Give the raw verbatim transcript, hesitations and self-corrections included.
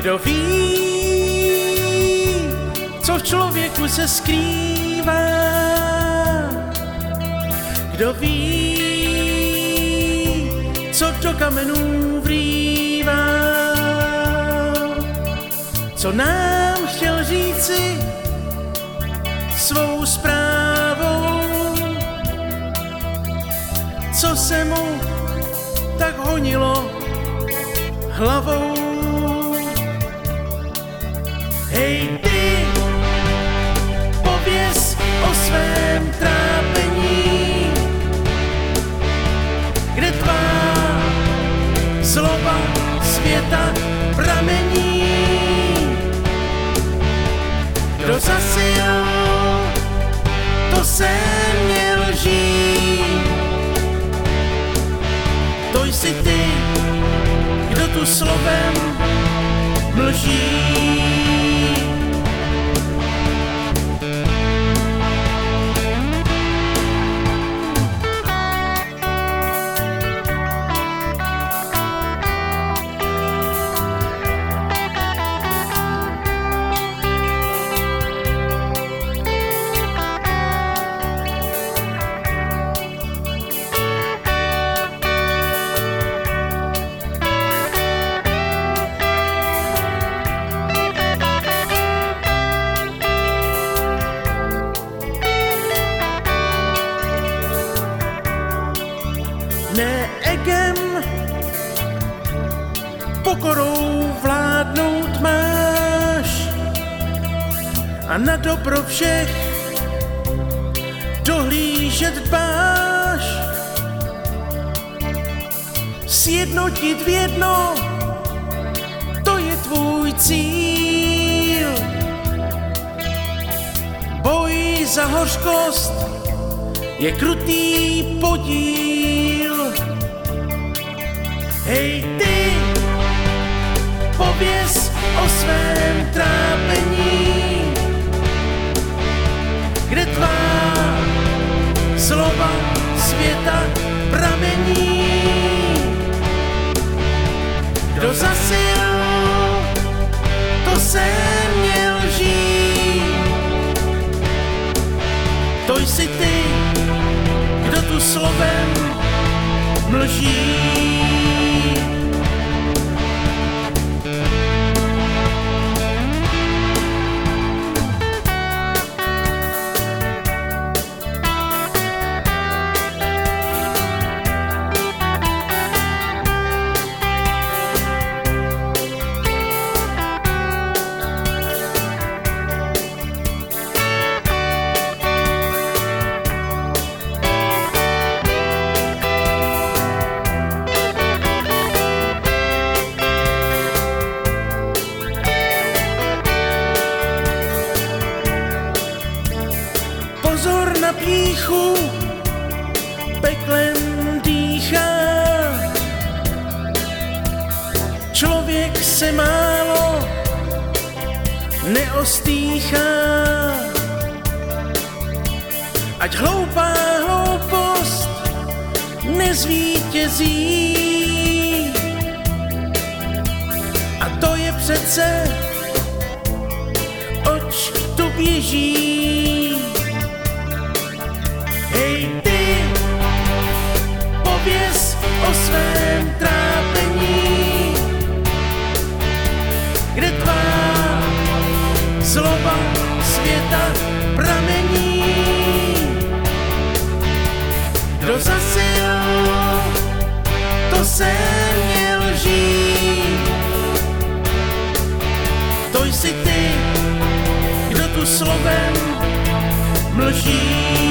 Kdo ví, co v člověku se skrývá? Kdo ví, co do kamenů vrývá? Co nám chtěl říci svou zprávou? Co se mu tak honilo hlavou? Hej ty, pověz o svém trápení, kde tvá zloba světa pramení. Kdo zasijal, to se měl žít. To jsi ty, kdo tu slovem mlží. Ne egem, pokorou vládnout máš a na dobro všech dohlížet dbáš. Sjednotit v jedno, to je tvůj cíl. Boj za hořkost je krutý podíl. Hej ty, pověz o svém trápení, kde tvá zloba světa pramení. Kdo zasil, to se měl žít. To jsi ty, kdo tu slovem mlží. Pozor na pýchu, peklem dýchá. Člověk se málo neostýchá. Ať hloupá hloupost nezvítězí. A to je přece, oč tu běží. Hej ty, pověz o svém trápení, kde tvá zloba světa pramení. Kdo zasil, to se měl žít. To jsi ty, kdo tu slovem mlží.